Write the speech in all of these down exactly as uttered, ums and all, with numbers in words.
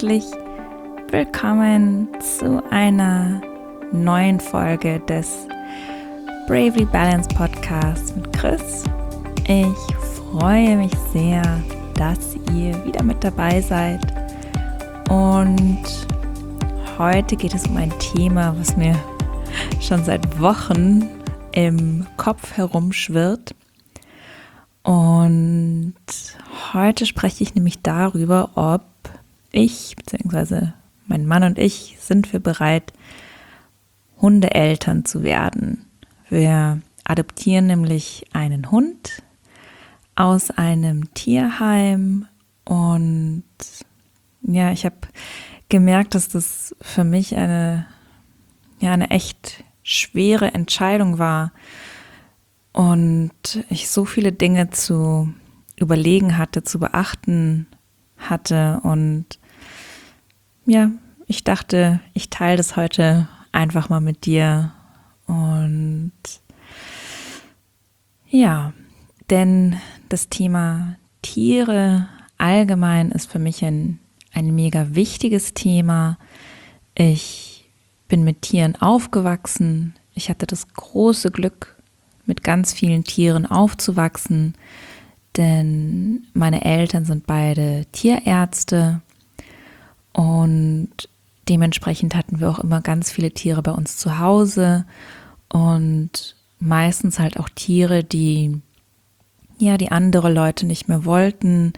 herzlich willkommen zu einer neuen Folge des Bravely Balanced Podcasts mit Chris. Ich freue mich sehr, dass ihr wieder mit dabei seid und heute geht es um ein Thema, was mir schon seit Wochen im Kopf herumschwirrt. Und heute spreche ich nämlich darüber, ob ich, beziehungsweise mein Mann und ich, sind wir bereit, Hundeeltern zu werden. Wir adoptieren nämlich einen Hund aus einem Tierheim und ja, ich habe gemerkt, dass das für mich eine, ja, eine echt schwere Entscheidung war und ich so viele Dinge zu überlegen hatte, zu beachten hatte und ja, ich dachte, ich teile das heute einfach mal mit dir und ja, denn das Thema Tiere allgemein ist für mich ein, ein mega wichtiges Thema. Ich bin mit Tieren aufgewachsen. Ich hatte das große Glück, mit ganz vielen Tieren aufzuwachsen, denn meine Eltern sind beide Tierärzte und dementsprechend hatten wir auch immer ganz viele Tiere bei uns zu Hause und meistens halt auch Tiere, die ja, die andere Leute nicht mehr wollten,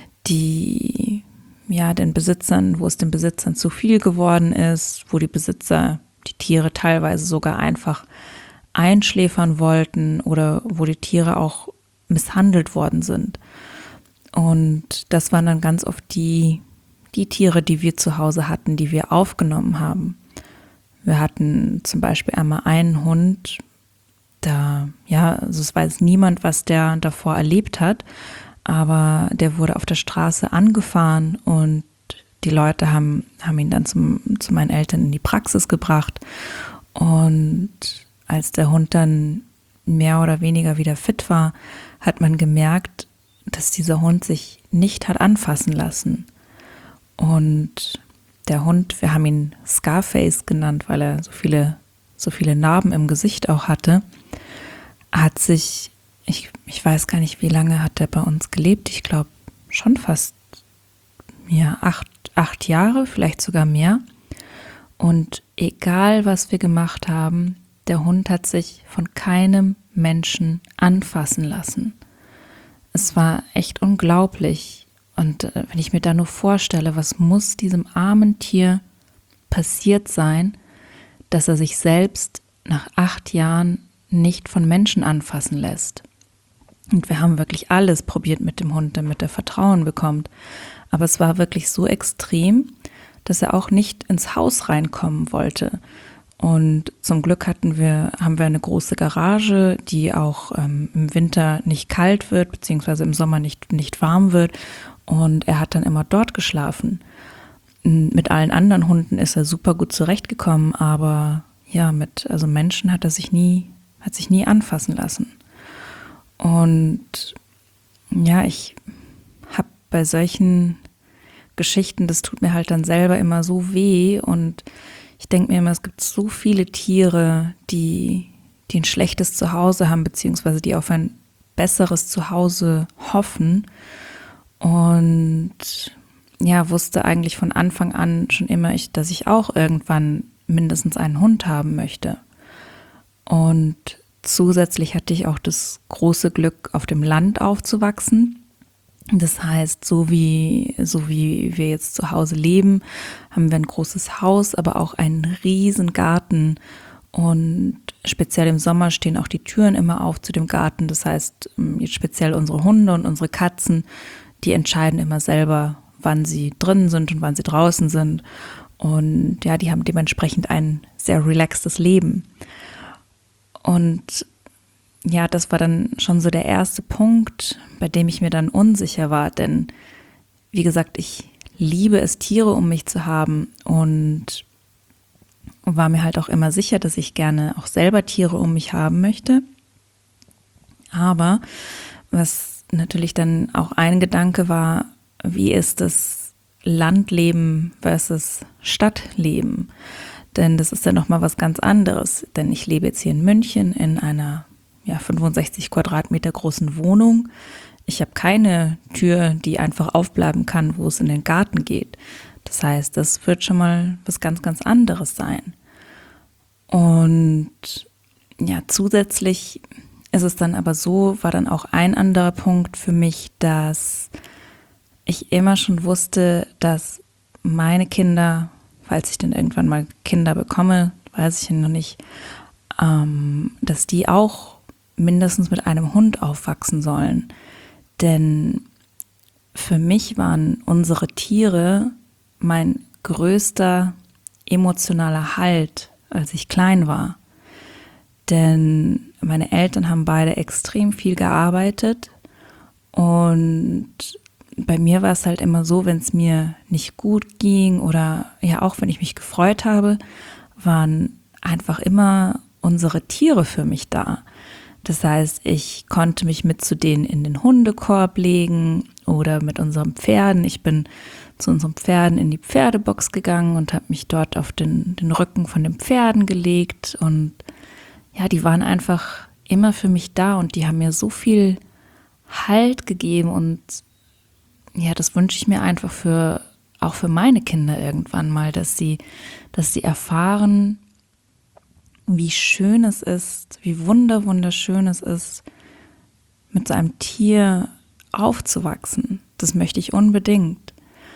die ja den Besitzern, wo es den Besitzern zu viel geworden ist, wo die Besitzer die Tiere teilweise sogar einfach einschläfern wollten oder wo die Tiere auch misshandelt worden sind. Und das waren dann ganz oft die, die Tiere, die wir zu Hause hatten, die wir aufgenommen haben. Wir hatten zum Beispiel einmal einen Hund, da, ja, also es weiß niemand, was der davor erlebt hat, aber der wurde auf der Straße angefahren und die Leute haben, haben ihn dann zum, zu meinen Eltern in die Praxis gebracht und als der Hund dann mehr oder weniger wieder fit war, hat man gemerkt, dass dieser Hund sich nicht hat anfassen lassen. Und der Hund, wir haben ihn Scarface genannt, weil er so viele, so viele Narben im Gesicht auch hatte, hat sich, ich, ich weiß gar nicht, wie lange hat er bei uns gelebt, ich glaube schon fast ja, acht, acht Jahre, vielleicht sogar mehr. Und egal, was wir gemacht haben, der Hund hat sich von keinem Menschen anfassen lassen. Es war echt unglaublich. Und äh, wenn ich mir da nur vorstelle, was muss diesem armen Tier passiert sein, dass er sich selbst nach acht Jahren nicht von Menschen anfassen lässt. Und wir haben wirklich alles probiert mit dem Hund, damit er Vertrauen bekommt. Aber es war wirklich so extrem, dass er auch nicht ins Haus reinkommen wollte. Und zum Glück hatten wir, haben wir eine große Garage, die auch ähm, im Winter nicht kalt wird, beziehungsweise im Sommer nicht, nicht warm wird. Und er hat dann immer dort geschlafen. Mit allen anderen Hunden ist er super gut zurechtgekommen, aber ja, mit also Menschen hat er sich nie, hat sich nie anfassen lassen. Und ja, ich habe bei solchen Geschichten, das tut mir halt dann selber immer so weh und ich denke mir immer, es gibt so viele Tiere, die, die ein schlechtes Zuhause haben, beziehungsweise die auf ein besseres Zuhause hoffen. Und ja, wusste eigentlich von Anfang an schon immer, ich, dass ich auch irgendwann mindestens einen Hund haben möchte. Und zusätzlich hatte ich auch das große Glück, auf dem Land aufzuwachsen. Das heißt, so wie, so wie wir jetzt zu Hause leben, haben wir ein großes Haus, aber auch einen riesen Garten und speziell im Sommer stehen auch die Türen immer auf zu dem Garten. Das heißt, jetzt speziell unsere Hunde und unsere Katzen, die entscheiden immer selber, wann sie drin sind und wann sie draußen sind. Und ja, die haben dementsprechend ein sehr relaxtes Leben. Und ja, das war dann schon so der erste Punkt, bei dem ich mir dann unsicher war, denn wie gesagt, ich liebe es, Tiere um mich zu haben und war mir halt auch immer sicher, dass ich gerne auch selber Tiere um mich haben möchte. Aber was natürlich dann auch ein Gedanke war, wie ist es, Landleben versus Stadtleben. Denn das ist ja nochmal was ganz anderes. Denn ich lebe jetzt hier in München in einer ja, fünfundsechzig Quadratmeter großen Wohnung. Ich habe keine Tür, die einfach aufbleiben kann, wo es in den Garten geht. Das heißt, das wird schon mal was ganz, ganz anderes sein. Und ja, zusätzlich ist es dann aber so, war dann auch ein anderer Punkt für mich, dass ich immer schon wusste, dass meine Kinder, falls ich dann irgendwann mal Kinder bekomme, weiß ich ja noch nicht, ähm, dass die auch mindestens mit einem Hund aufwachsen sollen. Denn für mich waren unsere Tiere mein größter emotionaler Halt, als ich klein war. Denn meine Eltern haben beide extrem viel gearbeitet und bei mir war es halt immer so, wenn es mir nicht gut ging oder ja auch wenn ich mich gefreut habe, waren einfach immer unsere Tiere für mich da. Das heißt, ich konnte mich mit zu denen in den Hundekorb legen oder mit unseren Pferden. Ich bin zu unseren Pferden in die Pferdebox gegangen und habe mich dort auf den, den Rücken von den Pferden gelegt. Und ja, die waren einfach immer für mich da und die haben mir so viel Halt gegeben. Und ja, das wünsche ich mir einfach für auch für meine Kinder irgendwann mal, dass sie, dass sie erfahren, wie schön es ist, wie wunder, wunderschön es ist, mit so einem Tier aufzuwachsen. Das möchte ich unbedingt.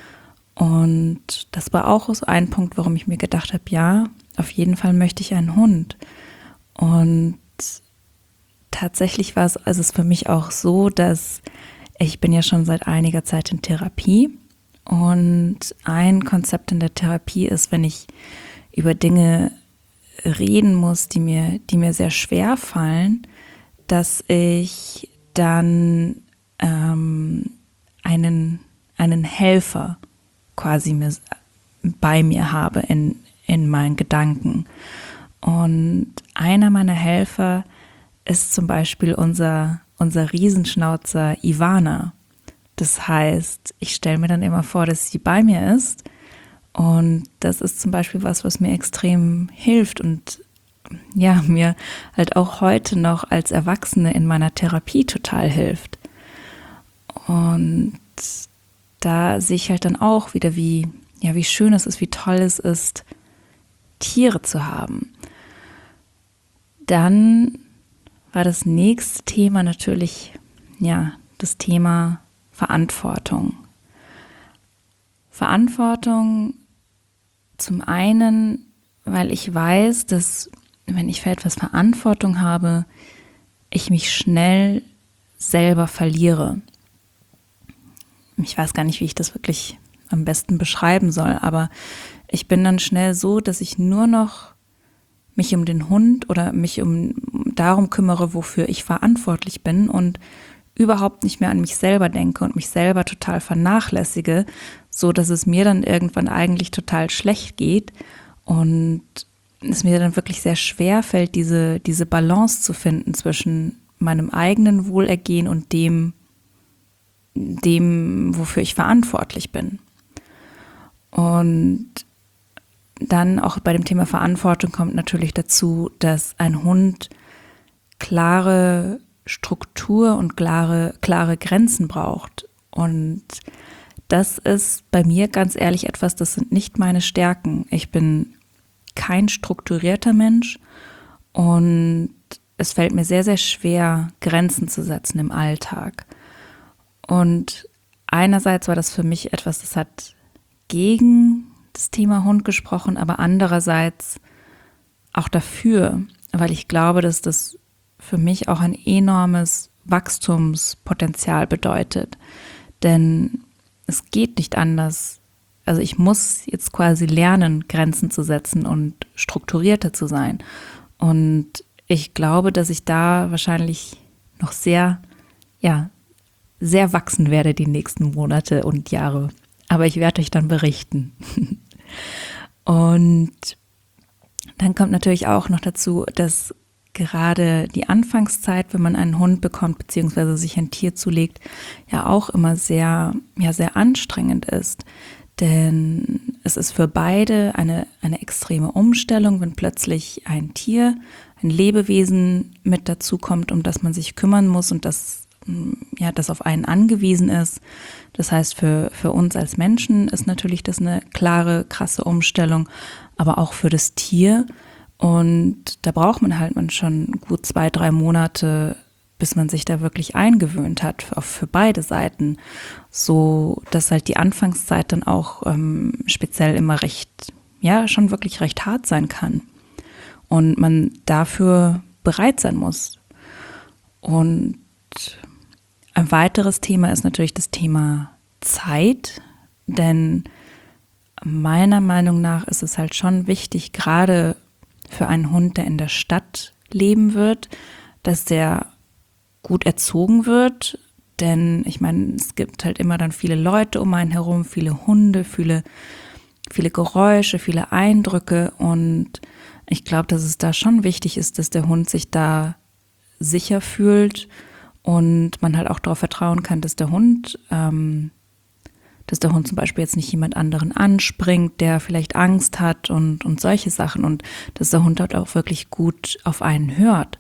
Und das war auch so ein Punkt, warum ich mir gedacht habe, ja, auf jeden Fall möchte ich einen Hund. Und tatsächlich war es, also es ist für mich auch so, dass ich bin ja schon seit einiger Zeit in Therapie. Und ein Konzept in der Therapie ist, wenn ich über Dinge reden muss, die mir, die mir sehr schwer fallen, dass ich dann ähm, einen, einen Helfer quasi mir, bei mir habe in, in meinen Gedanken. Und einer meiner Helfer ist zum Beispiel unser, unser Riesenschnauzer Ivana. Das heißt, ich stelle mir dann immer vor, dass sie bei mir ist. Und das ist zum Beispiel was, was mir extrem hilft und ja, mir halt auch heute noch als Erwachsene in meiner Therapie total hilft. Und da sehe ich halt dann auch wieder, wie, ja, wie schön es ist, wie toll es ist, Tiere zu haben. Dann war das nächste Thema natürlich, ja, das Thema Verantwortung. Verantwortung zum einen, weil ich weiß, dass wenn ich für etwas Verantwortung habe, ich mich schnell selber verliere. Ich weiß gar nicht, wie ich das wirklich am besten beschreiben soll, aber ich bin dann schnell so, dass ich nur noch mich um den Hund oder mich um darum kümmere, wofür ich verantwortlich bin und überhaupt nicht mehr an mich selber denke und mich selber total vernachlässige, so dass es mir dann irgendwann eigentlich total schlecht geht und es mir dann wirklich sehr schwer fällt, diese, diese Balance zu finden zwischen meinem eigenen Wohlergehen und dem, dem, wofür ich verantwortlich bin. Und dann auch bei dem Thema Verantwortung kommt natürlich dazu, dass ein Hund klare Struktur und klare, klare Grenzen braucht. Und das ist bei mir ganz ehrlich etwas, das sind nicht meine Stärken. Ich bin kein strukturierter Mensch und es fällt mir sehr, sehr schwer, Grenzen zu setzen im Alltag. Und einerseits war das für mich etwas, das hat gegen das Thema Hund gesprochen, aber andererseits auch dafür, weil ich glaube, dass das für mich auch ein enormes Wachstumspotenzial bedeutet. Denn es geht nicht anders. Also ich muss jetzt quasi lernen, Grenzen zu setzen und strukturierter zu sein. Und ich glaube, dass ich da wahrscheinlich noch sehr, ja, sehr wachsen werde die nächsten Monate und Jahre. Aber ich werde euch dann berichten. Und dann kommt natürlich auch noch dazu, dass gerade die Anfangszeit, wenn man einen Hund bekommt, beziehungsweise sich ein Tier zulegt, ja auch immer sehr, ja, sehr anstrengend ist. Denn es ist für beide eine, eine extreme Umstellung, wenn plötzlich ein Tier, ein Lebewesen mit dazukommt, um das man sich kümmern muss und das, ja, das auf einen angewiesen ist. Das heißt, für, für uns als Menschen ist natürlich das eine klare, krasse Umstellung, aber auch für das Tier. Und da braucht man halt man schon gut zwei, drei Monate, bis man sich da wirklich eingewöhnt hat, auch für beide Seiten, so dass halt die Anfangszeit dann auch ähm, speziell immer recht, ja, schon wirklich recht hart sein kann und man dafür bereit sein muss. Und ein weiteres Thema ist natürlich das Thema Zeit, denn meiner Meinung nach ist es halt schon wichtig, gerade für einen Hund, der in der Stadt leben wird, dass der gut erzogen wird, denn ich meine, es gibt halt immer dann viele Leute um einen herum, viele Hunde, viele, viele Geräusche, viele Eindrücke und ich glaube, dass es da schon wichtig ist, dass der Hund sich da sicher fühlt und man halt auch darauf vertrauen kann, dass der Hund, ähm, dass der Hund zum Beispiel jetzt nicht jemand anderen anspringt, der vielleicht Angst hat und, und solche Sachen und dass der Hund halt auch wirklich gut auf einen hört.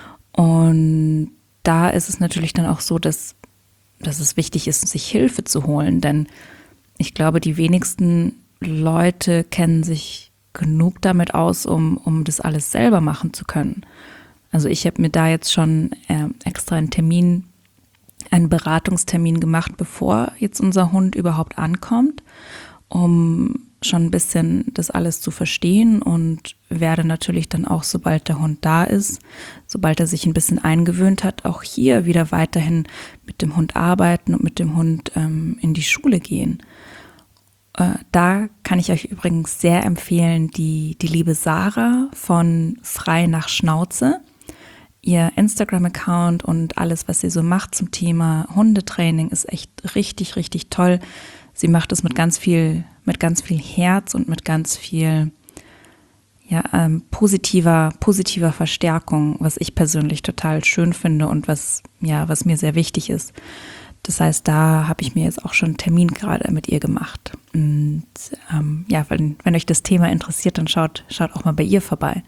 Und da ist es natürlich dann auch so, dass, dass es wichtig ist, sich Hilfe zu holen, denn ich glaube, die wenigsten Leute kennen sich genug damit aus, um, um das alles selber machen zu können. Also ich habe mir da jetzt schon äh, extra einen Termin, einen Beratungstermin gemacht, bevor jetzt unser Hund überhaupt ankommt, um schon ein bisschen das alles zu verstehen und werde natürlich dann auch, sobald der Hund da ist, sobald er sich ein bisschen eingewöhnt hat, auch hier wieder weiterhin mit dem Hund arbeiten und mit dem Hund ähm, in die Schule gehen. Äh, da kann ich euch übrigens sehr empfehlen, die, die liebe Sarah von Frei nach Schnauze. Ihr Instagram-Account und alles, was sie so macht zum Thema Hundetraining, ist echt richtig, richtig toll. Sie macht es mit ganz viel, mit ganz viel Herz und mit ganz viel ja, ähm, positiver, positiver Verstärkung, was ich persönlich total schön finde und was, ja, was mir sehr wichtig ist. Das heißt, da habe ich mir jetzt auch schon einen Termin gerade mit ihr gemacht. Und ähm, ja, wenn, wenn euch das Thema interessiert, dann schaut, schaut auch mal bei ihr vorbei.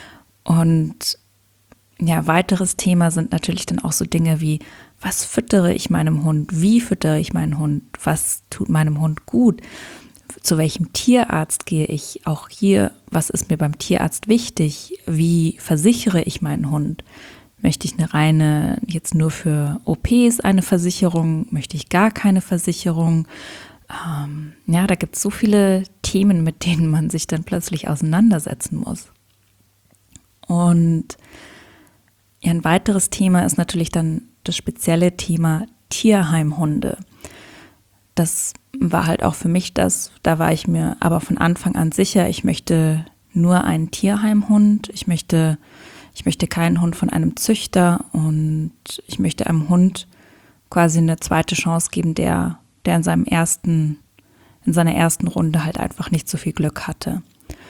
Und ja, weiteres Thema sind natürlich dann auch so Dinge wie, was füttere ich meinem Hund? Wie füttere ich meinen Hund? Was tut meinem Hund gut? Zu welchem Tierarzt gehe ich? Auch hier, was ist mir beim Tierarzt wichtig? Wie versichere ich meinen Hund? Möchte ich eine reine, jetzt nur für O Ps eine Versicherung? Möchte ich gar keine Versicherung? Ähm, ja, da gibt es so viele Themen, mit denen man sich dann plötzlich auseinandersetzen muss. Und ja, ein weiteres Thema ist natürlich dann das spezielle Thema Tierheimhunde. Das war halt auch für mich das, da war ich mir aber von Anfang an sicher, ich möchte nur einen Tierheimhund, ich möchte, ich möchte keinen Hund von einem Züchter und ich möchte einem Hund quasi eine zweite Chance geben, der, der in seinem ersten, in seiner ersten Runde halt einfach nicht so viel Glück hatte.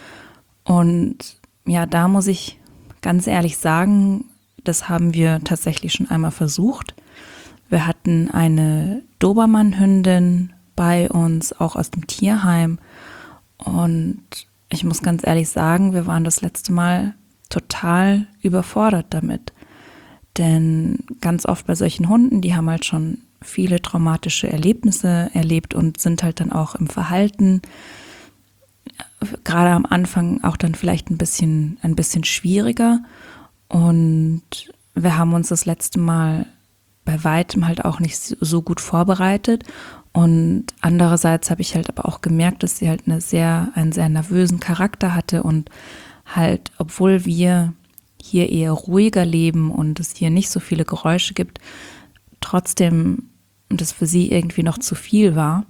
Und ja, da muss ich ganz ehrlich sagen, das haben wir tatsächlich schon einmal versucht. Wir hatten eine Dobermann-Hündin bei uns, auch aus dem Tierheim. Und ich muss ganz ehrlich sagen, wir waren das letzte Mal total überfordert damit. Denn ganz oft bei solchen Hunden, die haben halt schon viele traumatische Erlebnisse erlebt und sind halt dann auch im Verhalten gerade am Anfang auch dann vielleicht ein bisschen, ein bisschen schwieriger. Und wir haben uns das letzte Mal bei weitem halt auch nicht so gut vorbereitet. Und andererseits habe ich halt aber auch gemerkt, dass sie halt eine sehr, einen sehr nervösen Charakter hatte und halt, obwohl wir hier eher ruhiger leben und es hier nicht so viele Geräusche gibt, trotzdem das für sie irgendwie noch zu viel war,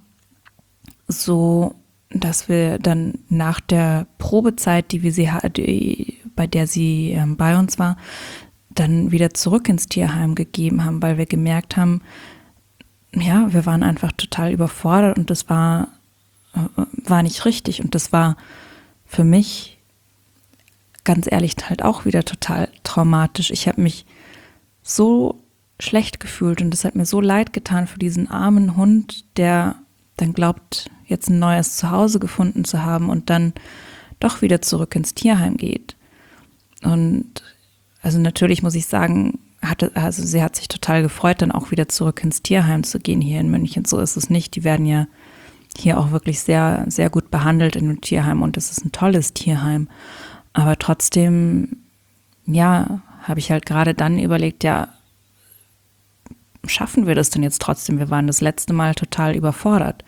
so dass wir dann nach der Probezeit, die wir sie die, bei der sie ähm, bei uns war, dann wieder zurück ins Tierheim gegeben haben, weil wir gemerkt haben, ja, wir waren einfach total überfordert und das war, äh, war nicht richtig und das war für mich ganz ehrlich halt auch wieder total traumatisch. Ich habe mich so schlecht gefühlt und es hat mir so leid getan für diesen armen Hund, der dann glaubt, jetzt ein neues Zuhause gefunden zu haben und dann doch wieder zurück ins Tierheim geht. Und also natürlich muss ich sagen, hatte, also sie hat sich total gefreut, dann auch wieder zurück ins Tierheim zu gehen hier in München. So ist es nicht. Die werden ja hier auch wirklich sehr, sehr gut behandelt in dem Tierheim und es ist ein tolles Tierheim. Aber trotzdem, ja, habe ich halt gerade dann überlegt, ja, schaffen wir das denn jetzt trotzdem? Wir waren das letzte Mal total überfordert.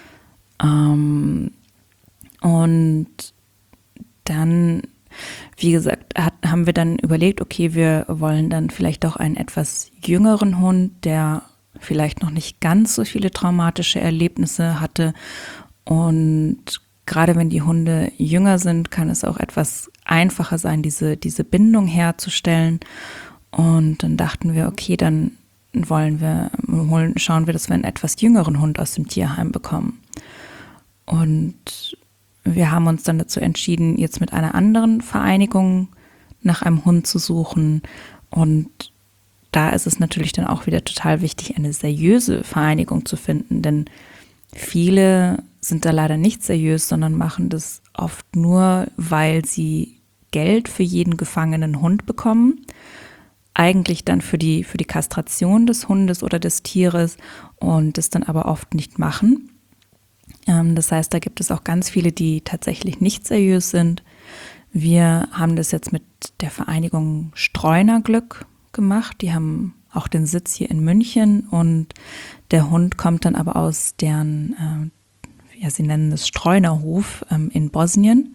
Ähm, und dann, wie gesagt, hat, haben wir dann überlegt, okay, wir wollen dann vielleicht auch einen etwas jüngeren Hund, der vielleicht noch nicht ganz so viele traumatische Erlebnisse hatte. Und gerade wenn die Hunde jünger sind, kann es auch etwas einfacher sein, diese, diese Bindung herzustellen. Und dann dachten wir, okay, dann wollen wir, holen, schauen wir, dass wir einen etwas jüngeren Hund aus dem Tierheim bekommen. Und wir haben uns dann dazu entschieden, jetzt mit einer anderen Vereinigung nach einem Hund zu suchen. Und da ist es natürlich dann auch wieder total wichtig, eine seriöse Vereinigung zu finden, denn viele sind da leider nicht seriös, sondern machen das oft nur, weil sie Geld für jeden gefangenen Hund bekommen, eigentlich dann für die, für die Kastration des Hundes oder des Tieres und das dann aber oft nicht machen. Ähm, das heißt, da gibt es auch ganz viele, die tatsächlich nicht seriös sind. Wir haben das jetzt mit der Vereinigung Streunerglück gemacht. Die haben auch den Sitz hier in München und der Hund kommt dann aber aus deren, äh, ja, sie nennen es Streunerhof ähm, in Bosnien.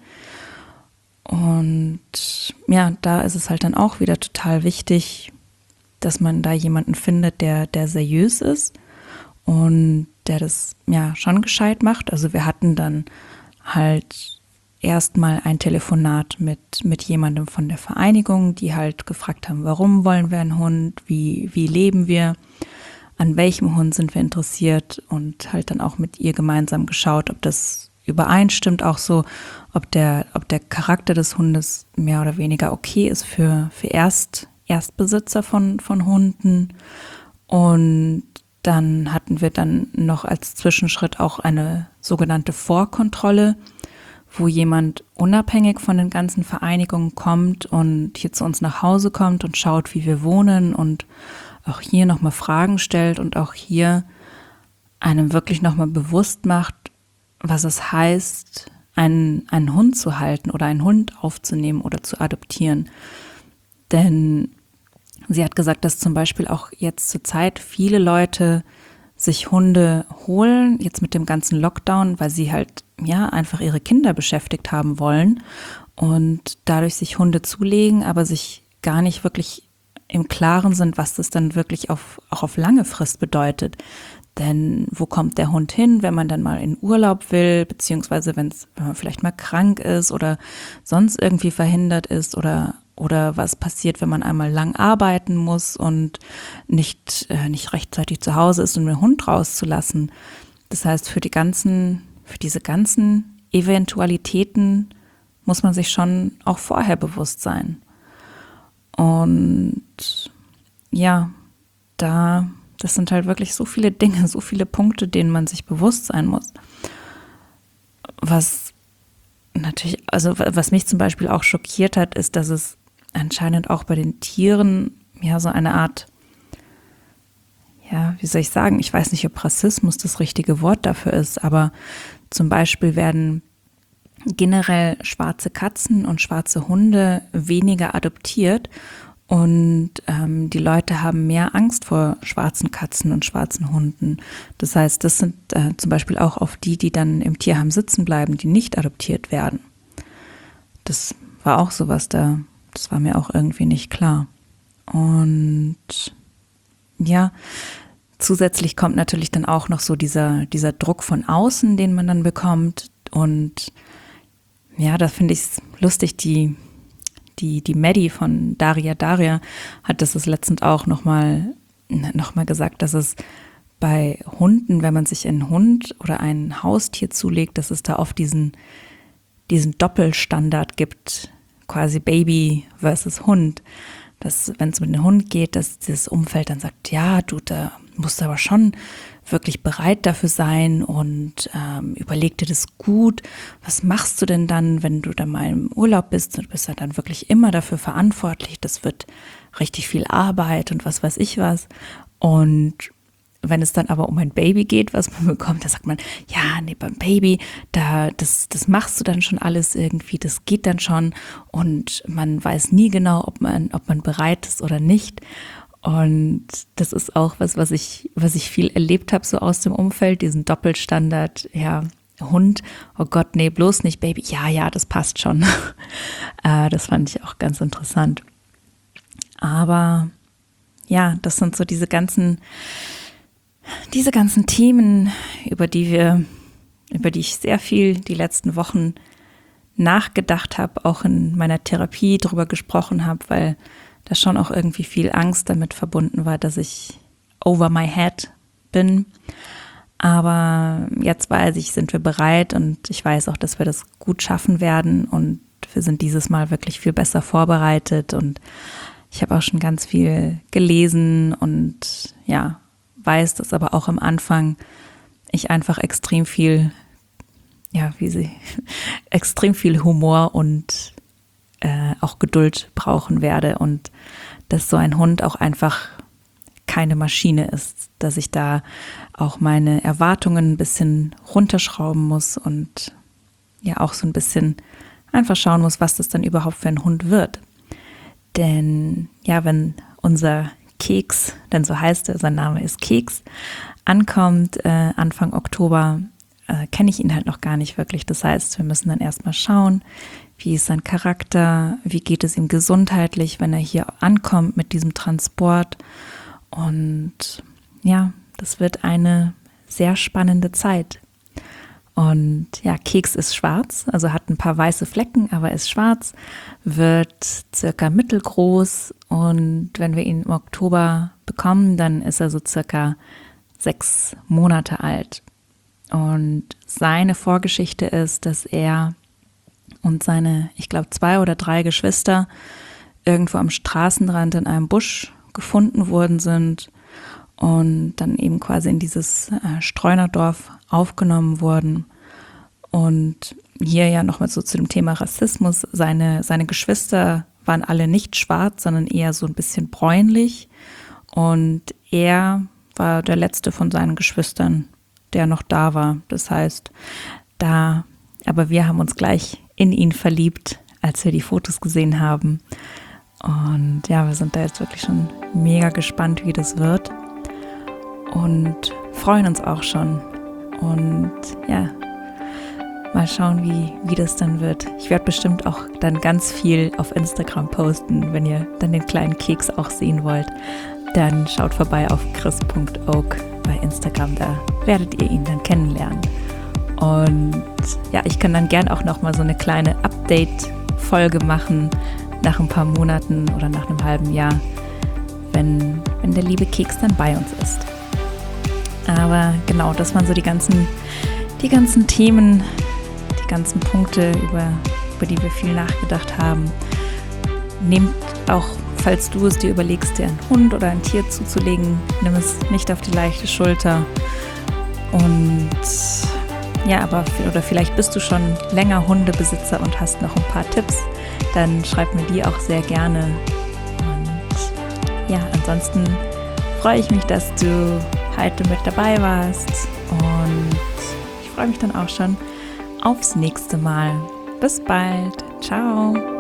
Und ja, da ist es halt dann auch wieder total wichtig, dass man da jemanden findet, der, der seriös ist und der das ja schon gescheit macht. Also wir hatten dann halt erstmal ein Telefonat mit, mit jemandem von der Vereinigung, die halt gefragt haben, warum wollen wir einen Hund, wie, wie leben wir, an welchem Hund sind wir interessiert und halt dann auch mit ihr gemeinsam geschaut, ob das übereinstimmt, auch so, ob der, ob der Charakter des Hundes mehr oder weniger okay ist für, für Erst, Erstbesitzer von, von Hunden. Und dann hatten wir dann noch als Zwischenschritt auch eine sogenannte Vorkontrolle, wo jemand unabhängig von den ganzen Vereinigungen kommt und hier zu uns nach Hause kommt und schaut, wie wir wohnen und auch hier nochmal Fragen stellt und auch hier einem wirklich nochmal bewusst macht, was es heißt, einen, einen Hund zu halten oder einen Hund aufzunehmen oder zu adoptieren. Denn sie hat gesagt, dass zum Beispiel auch jetzt zur Zeit viele Leute sich Hunde holen, jetzt mit dem ganzen Lockdown, weil sie halt ja einfach ihre Kinder beschäftigt haben wollen und dadurch sich Hunde zulegen, aber sich gar nicht wirklich im Klaren sind, was das dann wirklich auf, auch auf lange Frist bedeutet. Denn wo kommt der Hund hin, wenn man dann mal in Urlaub will, beziehungsweise wenn's, wenn man vielleicht mal krank ist oder sonst irgendwie verhindert ist oder oder was passiert, wenn man einmal lang arbeiten muss und nicht äh, nicht rechtzeitig zu Hause ist, um den Hund rauszulassen. Das heißt, für die ganzen, für diese ganzen Eventualitäten muss man sich schon auch vorher bewusst sein. Und ja, da Das sind halt wirklich so viele Dinge, so viele Punkte, denen man sich bewusst sein muss. Was natürlich, also was mich zum Beispiel auch schockiert hat, ist, dass es anscheinend auch bei den Tieren ja so eine Art, ja, wie soll ich sagen, ich weiß nicht, ob Rassismus das richtige Wort dafür ist, aber zum Beispiel werden generell schwarze Katzen und schwarze Hunde weniger adoptiert. Und ähm, die Leute haben mehr Angst vor schwarzen Katzen und schwarzen Hunden. Das heißt, das sind äh, zum Beispiel auch auf die, die dann im Tierheim sitzen bleiben, die nicht adoptiert werden. Das war auch sowas, da, das war mir auch irgendwie nicht klar. Und ja, zusätzlich kommt natürlich dann auch noch so dieser, dieser Druck von außen, den man dann bekommt. Und ja, da finde ich es lustig, die Die, die Maddie von Daria Daria hat das, das letztens auch nochmal noch mal gesagt, dass es bei Hunden, wenn man sich einen Hund oder ein Haustier zulegt, dass es da oft diesen, diesen Doppelstandard gibt, quasi Baby versus Hund. Dass, wenn es mit einem Hund geht, dass das Umfeld dann sagt, ja, du, da musst du aber schon wirklich bereit dafür sein und ähm, überleg dir das gut. Was machst du denn dann, wenn du dann mal im Urlaub bist? Du bist ja dann wirklich immer dafür verantwortlich. Das wird richtig viel Arbeit und was weiß ich was. Und wenn es dann aber um ein Baby geht, was man bekommt, da sagt man, ja, nee, beim Baby, da, das, das machst du dann schon alles irgendwie, das geht dann schon und man weiß nie genau, ob man, ob man bereit ist oder nicht. Und das ist auch was, was ich, was ich viel erlebt habe, so aus dem Umfeld, diesen Doppelstandard, ja, Hund, oh Gott, nee, bloß nicht Baby, ja, ja, das passt schon. äh, das fand ich auch ganz interessant. Aber ja, das sind so diese ganzen Diese ganzen Themen, über die wir, über die ich sehr viel die letzten Wochen nachgedacht habe, auch in meiner Therapie drüber gesprochen habe, weil da schon auch irgendwie viel Angst damit verbunden war, dass ich over my head bin. Aber jetzt weiß ich, sind wir bereit und ich weiß auch, dass wir das gut schaffen werden und wir sind dieses Mal wirklich viel besser vorbereitet und ich habe auch schon ganz viel gelesen und ja, weiß, dass aber auch am Anfang ich einfach extrem viel, ja, wie sie, extrem viel Humor und äh, auch Geduld brauchen werde und dass so ein Hund auch einfach keine Maschine ist, dass ich da auch meine Erwartungen ein bisschen runterschrauben muss und ja auch so ein bisschen einfach schauen muss, was das dann überhaupt für ein Hund wird. Denn ja, wenn unser Keks, denn so heißt er, sein Name ist Keks, ankommt äh, Anfang Oktober, äh, kenne ich ihn halt noch gar nicht wirklich. Das heißt, wir müssen dann erstmal schauen, wie ist sein Charakter, wie geht es ihm gesundheitlich, wenn er hier ankommt mit diesem Transport. Und ja, das wird eine sehr spannende Zeit. Und ja, Keks ist schwarz, also hat ein paar weiße Flecken, aber ist schwarz, wird circa mittelgroß und wenn wir ihn im Oktober bekommen, dann ist er so circa sechs Monate alt. Und seine Vorgeschichte ist, dass er und seine, ich glaube, zwei oder drei Geschwister irgendwo am Straßenrand in einem Busch gefunden worden sind und dann eben quasi in dieses äh, Streunerdorf aufgenommen wurden. Und hier ja nochmal so zu dem Thema Rassismus. Seine, seine Geschwister waren alle nicht schwarz, sondern eher so ein bisschen bräunlich. Und er war der letzte von seinen Geschwistern, der noch da war. Das heißt, da, aber wir haben uns gleich in ihn verliebt, als wir die Fotos gesehen haben. Und ja, wir sind da jetzt wirklich schon mega gespannt, wie das wird. Und freuen uns auch schon. Und ja, mal schauen, wie, wie das dann wird. Ich werde bestimmt auch dann ganz viel auf Instagram posten, wenn ihr dann den kleinen Keks auch sehen wollt. Dann schaut vorbei auf chris punkt oak bei Instagram, da werdet ihr ihn dann kennenlernen. Und ja, ich kann dann gern auch nochmal so eine kleine Update-Folge machen, nach ein paar Monaten oder nach einem halben Jahr, wenn, wenn der liebe Keks dann bei uns ist. Aber genau, das waren so die ganzen, die ganzen Themen, die ganzen Punkte, über, über die wir viel nachgedacht haben. Nehmt auch, falls du es dir überlegst, dir einen Hund oder ein Tier zuzulegen, nimm es nicht auf die leichte Schulter. Und ja, aber oder vielleicht bist du schon länger Hundebesitzer und hast noch ein paar Tipps, dann schreib mir die auch sehr gerne. Und ja, ansonsten freue ich mich, dass du heute mit dabei warst und ich freue mich dann auch schon aufs nächste Mal. Bis bald. Ciao.